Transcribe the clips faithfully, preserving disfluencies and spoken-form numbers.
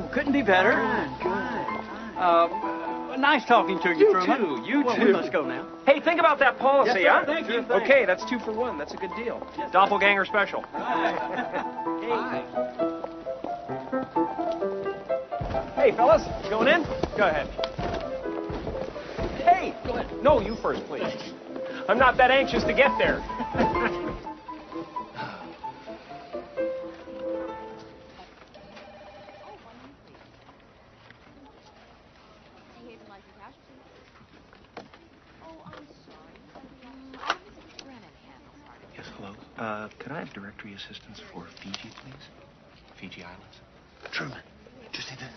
Couldn't be better. Good, good. Uh, nice talking to you, You Truman. too, you well, too. We must go now. Hey, think about that policy, Yes, sir. huh? Thank you. Okay, that's two for one. That's a good deal. Yes, Doppelganger special. Hey. Hey, fellas, going in? Go ahead. Hey, go ahead. No, you first, please. I'm not that anxious to get there. Yes, hello. Uh, could I have directory assistance for Fiji, please? Fiji Islands. Truman, did you see this?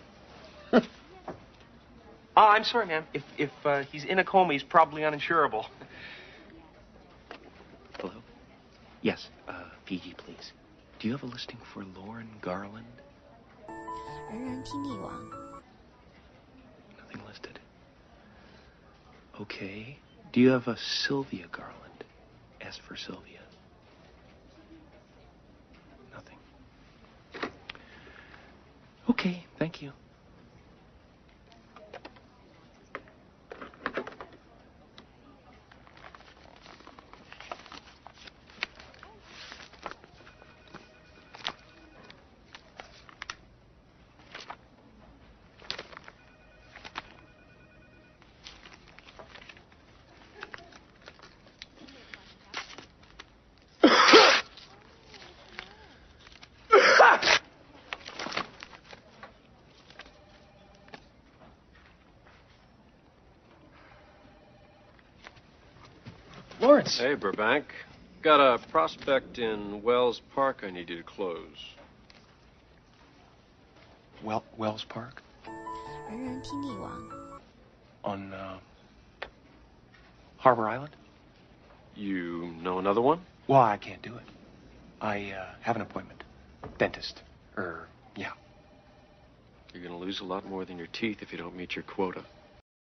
Oh, I'm sorry, ma'am. If if uh, he's in a coma, he's probably uninsurable. Hello? Yes, uh, Fiji, please. Do you have a listing for Lauren Garland? 人人听力网 Nothing listed. Okay. Do you have a Sylvia Garland? S for Sylvia. Nothing. Okay, thank you. Lawrence. Hey, Burbank. Got a prospect in Wells Park I need you to close. Well, Wells Park? 人人听力网 On, uh, Harbor Island? You know another one? Well, I can't do it. I, uh, have an appointment. Dentist. Er, yeah. You're going to lose a lot more than your teeth if you don't meet your quota.